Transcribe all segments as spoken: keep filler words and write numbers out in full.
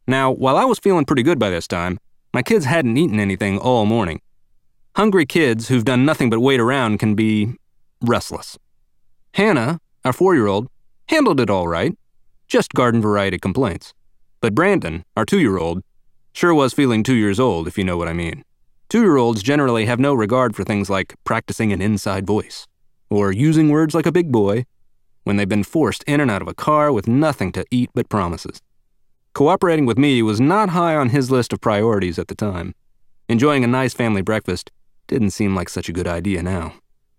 Now, while I was feeling pretty good by this time, my kids hadn't eaten anything all morning. Hungry kids who've done nothing but wait around can be restless. Hannah, our four-year-old, handled it all right, just garden variety complaints. But Brandon, our two-year-old, sure was feeling two years old, if you know what I mean. Two-year-olds generally have no regard for things like practicing an inside voice, or using words like a big boy, when they've been forced in and out of a car with nothing to eat but promises. Cooperating with me was not high on his list of priorities at the time. Enjoying a nice family breakfast didn't seem like such a good idea now.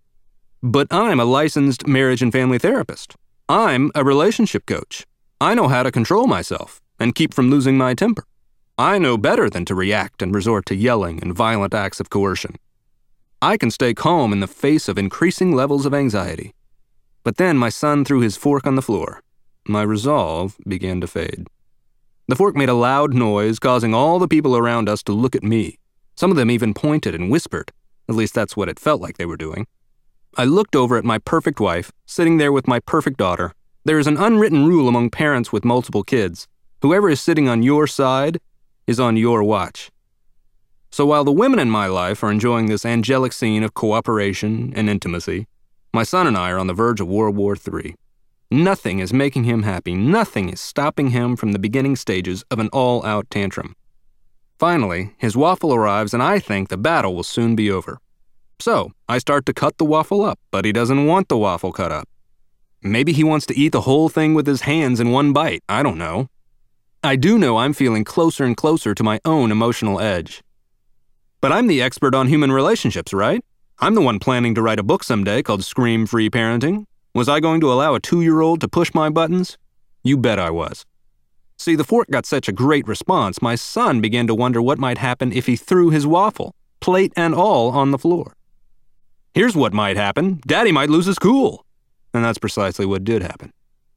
But I'm a licensed marriage and family therapist. I'm a relationship coach. I know how to control myself and keep from losing my temper. I know better than to react and resort to yelling and violent acts of coercion. I can stay calm in the face of increasing levels of anxiety. But then my son threw his fork on the floor. My resolve began to fade. The fork made a loud noise, causing all the people around us to look at me. Some of them even pointed and whispered. At least that's what it felt like they were doing. I looked over at my perfect wife, sitting there with my perfect daughter. There is an unwritten rule among parents with multiple kids. Whoever is sitting on your side is on your watch. So while the women in my life are enjoying this angelic scene of cooperation and intimacy, my son and I are on the verge of World War Three. Nothing is making him happy. Nothing is stopping him from the beginning stages of an all-out tantrum. Finally, his waffle arrives and I think the battle will soon be over. So, I start to cut the waffle up, but he doesn't want the waffle cut up. Maybe he wants to eat the whole thing with his hands in one bite. I don't know. I do know I'm feeling closer and closer to my own emotional edge. But I'm the expert on human relationships, right? I'm the one planning to write a book someday called Scream-Free Parenting. Was I going to allow a two-year-old to push my buttons? You bet I was. See, the fork got such a great response, my son began to wonder what might happen if he threw his waffle, plate and all, on the floor. Here's what might happen. Daddy might lose his cool. And that's precisely what did happen.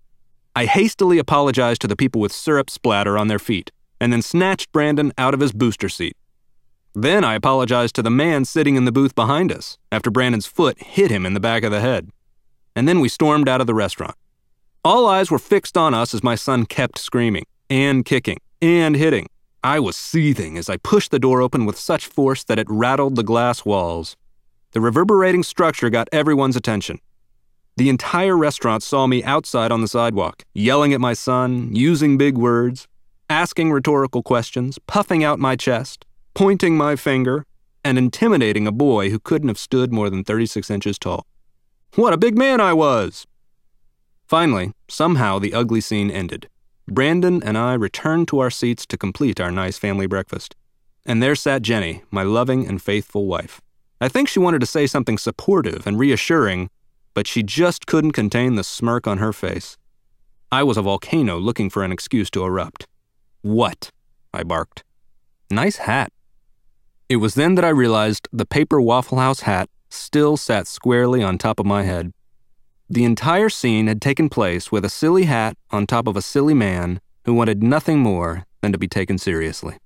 I hastily apologized to the people with syrup splatter on their feet, and then snatched Brandon out of his booster seat. Then I apologized to the man sitting in the booth behind us, after Brandon's foot hit him in the back of the head. And then we stormed out of the restaurant. All eyes were fixed on us as my son kept screaming, and kicking, and hitting. I was seething as I pushed the door open with such force that it rattled the glass walls. The reverberating structure got everyone's attention. The entire restaurant saw me outside on the sidewalk, yelling at my son, using big words, asking rhetorical questions, puffing out my chest, pointing my finger, and intimidating a boy who couldn't have stood more than thirty-six inches tall. What a big man I was! Finally, somehow the ugly scene ended. Brandon and I returned to our seats to complete our nice family breakfast. And there sat Jenny, my loving and faithful wife. I think she wanted to say something supportive and reassuring, but she just couldn't contain the smirk on her face. I was a volcano looking for an excuse to erupt. What? I barked. Nice hat. It was then that I realized the paper Waffle House hat still sat squarely on top of my head. The entire scene had taken place with a silly hat on top of a silly man who wanted nothing more than to be taken seriously.